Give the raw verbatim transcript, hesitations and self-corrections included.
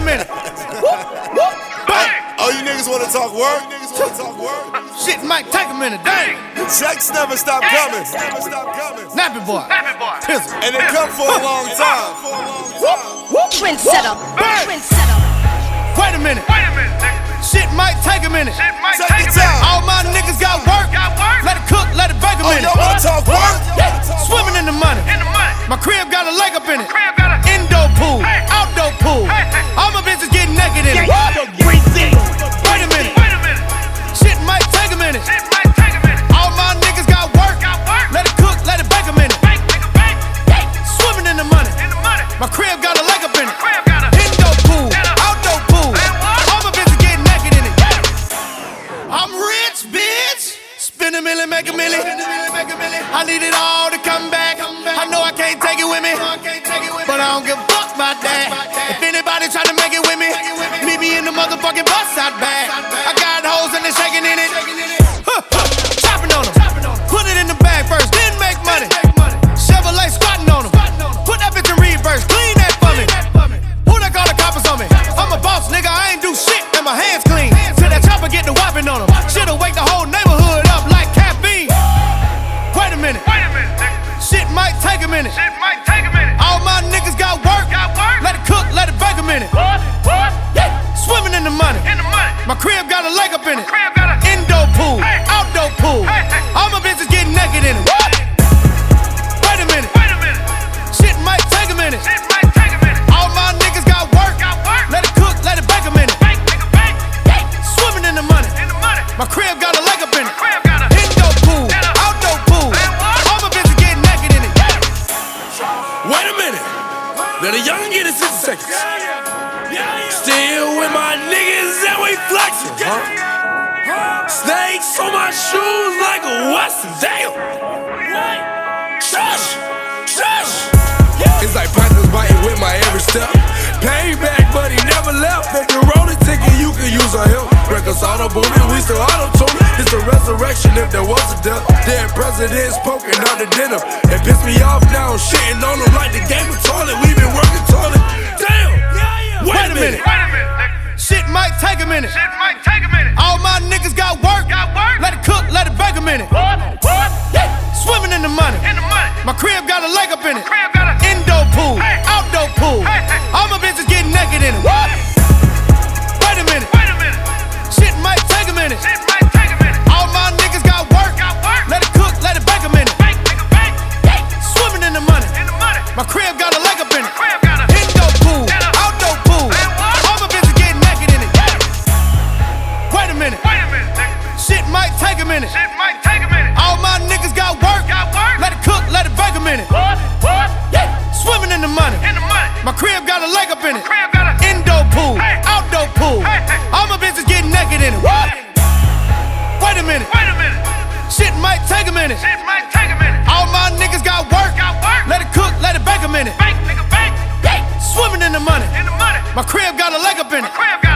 minute. Oh, you niggas wanna talk work? Niggas wanna talk work? Shit might take a minute, dang. Checks never stop coming. Never stop coming. Nappy boy. Nappy boy. Pizzle. And they come for a long time. For a long time. Twin setup. Twin setup. Wait a minute. Wait a minute, nigga. Shit might take a minute. Shit might Take take your a minute. time. All my niggas got work. Got work? Let it cook, let it bake a Oh, minute. y'all wanna talk work? Yeah. Swimming in the money. In the money. My crib got a leg up in it. Crib got a Indoor pool, Hey. outdoor pool. Hey, hey. All my bitches getting naked in it. Great thing. Wait a minute. Wait a minute. Shit might take a minute. Shit might take a minute. All my niggas got work. Got work? Let it cook, let it bake a minute. Bank, nigga, bank. Swimming in the money. In the money. My crib got a leg up in it. Crib got a Indoor pool, And a- outdoor pool. And what? All my bitches getting naked in it. I'm rich, bitch. Spend a million, make a million. I need it all to come back. I know I can't take it with me, but I don't give a fuck about that. If anybody try to make it with me, meet me in the motherfucking bus out back. I got hoes and they shaking in it. Huh, huh, chopping on them. Put it in the bag first, then make money. Chevrolet squatting on them. Put that bitch in reverse, clean that for me. Who they call the coppers on me? I'm a boss, nigga, I ain't do shit, and my hands clean. Till that chopper get the whopping on them. Shit'll wake the whole neighborhood up like caffeine. Wait a minute, Wait a minute, nigga. shit might take a minute. Shit might take a minute. All my niggas got work. Got work? Let it cook, let it bake a minute. What? What? Yeah. Swimming in the money. In the money. My crib got a leg up in it. Crib got a Indoor pool, Hey. outdoor pool. Hey, hey. All my bitches getting naked in it. Wait a minute, Wait a minute. shit might take a minute. Shit might take a minute. All my niggas got work. Got work? Let it cook, let it bake a minute. Bank, nigga, bank. Swimming in the money. In the money. My crib got a leg up in it. Crib got a Indoor pool, And a- outdoor pool. And what? All my bitches getting naked in it. Wait a minute. Let a young get it sixty seconds. Still with my niggas and we flexing, huh? Snakes on my shoes like a Wesson. Damn. Shush. Shush. It's like Panthers biting with my every step. Payback, but he never left. If you roll the ticket, you can use a help. Records auto booming, we still auto tuning. It's a resurrection if there was a death. Dead presidents poking out the dinner. It pissed me off now, shitting on them like the game of toilet. We been working toilet. Damn. Wait a minute. Wait a minute, nigga. Shit might take a minute. Shit might take a minute. All my niggas got work. Got work? Let it cook, let it bake a minute. What? What? Swimming in the money. In the money. My crib got a leg up in it. Crib got a Indoor pool, Hey. outdoor pool. Hey, hey. All my bitches getting naked in it. Wait a minute, Wait a minute. shit might take a minute. Shit might take a minute. All my niggas got work. Got work? Let it cook, let it bake a minute. Bank, nigga, bank. Swimming in the money. In the money. My crib got a leg up in it. Crib got a Indoor pool, And a- outdoor pool. And what? All my bitches getting naked in it. Wait a minute, Wait a minute, nigga. shit might take a minute. Shit might take a minute. All my niggas got work. Got work? Let it cook, let it bake a minute. What? What? Swimming in the money. In the money. My crib got a leg up in it. Crib got a Indoor pool, Hey. outdoor pool. Hey, hey. All my bitches getting naked in it. Wait a minute, Wait a minute. shit might take a minute. Shit might take a minute. All my niggas got work. Got work? Let it cook, let it bake a minute. Bank, nigga, bank. Swimming in the money. In the money. My crib got a leg up in it. Crib got